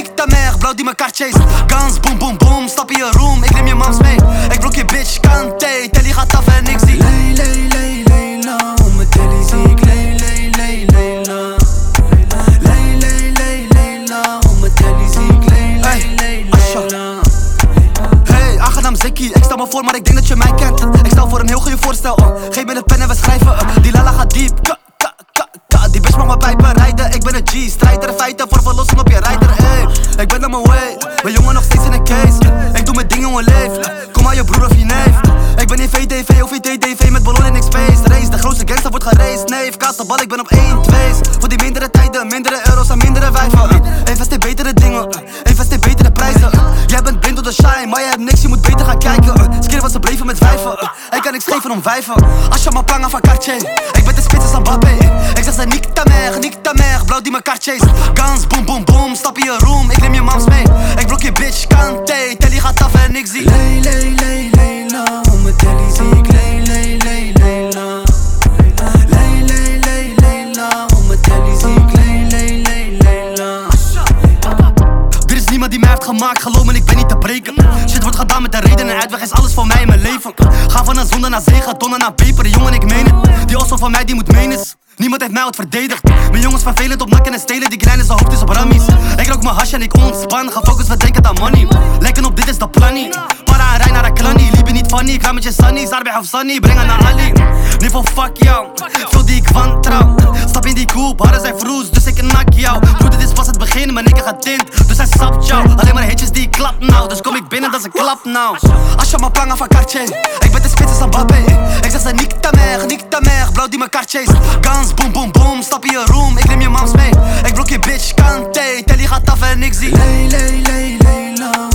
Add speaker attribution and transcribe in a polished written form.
Speaker 1: niet te mer, blauw die mekaar chase. Guns, boom, boom, boom, stap in je room, ik neem je mams mee. Ik blok je bitch, kante, telly gaat af en ik zie lay, lay, lay, lay, la. Om mijn telly zie ik lay, lay, lay, lay, la. Lay, lay, lay, lay, la. Om mijn telly zie ik lay, lay, lay, lay, la. Hey, aangenaam Zikkie, ik stel me voor maar ik denk dat je mij kent. Ik stel voor een heel goede voorstel, geef me de pen en we schrijven. Die lala gaat diep, die bitch mag mijn pijpen rijden. Ik ben een G, strijder, feiten voor verlossen op je rijder. Hey, ik ben on my way, mijn jongen nog steeds in een case. Ik doe mijn ding, jongen, leef. Kom aan je broer of je neef. Ik ben in VDV of VDDV met ballon in space. Race, de grootste gangster wordt geraced. Neef, kaas de bal, ik ben op 1, 2. Voor die mindere tijden, mindere euro's en mindere wijven. Investeer betere dingen, investeer betere prijzen. Jij bent blind door de shine, maar je hebt niks, je moet beter gaan kijken. Skeer was ze bleven met vijven. Ik kan niks geven om vijven. Als je maar panga van Cartier. Ik ben de spits als Mbappé. Ik zeg ze niet te mer, blauw die mekaar chase. Guns, boom, boom, boom, stap in je room, ik neem je mams mee. Ik blok je bitch, kante, telly gaat af en ik zie lay, lay, lay, lay, la. Om mijn telly zie ik lay, lay, lay, lay, la. Lay, lay, lay, lay, la. Om mijn telly zie ik lay, lay, lay, lay, la. Er is niemand die mij heeft gemaakt, geloof me, ik ben niet te breken. Shit wordt gedaan met de reden en uitweg is alles voor mij in mijn leven. Ga van een zonde naar zegen, tonnen naar peper, jongen, ik meen het. Die osso van mij, die moet menen. Niemand heeft mij wat verdedigd. Mijn jongens vervelend op nakken en stelen, die kleine zijn hoofd is op rammies. Ik rook mijn hash en ik ontspan, ga focus, we denken aan money. Lekker op dit is de planning. Para en rij naar een klannie, liep je niet funny. Ik ga met je sunny, Zarbeh of Sunny, breng haar naar Ali. Niveau fuck jou, veel die ik wantrouw. Stap in die koep, hadden zij vroes, dus ik nak jou. Broer, dit is pas het begin, mijn nigga gaat tint, dus hij sapt jou. Alleen maar hitjes die ik klap nou, dus kom ik binnen, dat is een klap nou. Als je maar panga van Cartier, ik ben de spits als Mbappé. Ik zeg ze niet te mer, blauw die mekaar chase. Guns, boom, boom, boom, stap in je room, ik neem je mams mee. Ik blok je bitch, kante, telly gaat af en ik zie lay, lay, lay, lay, la.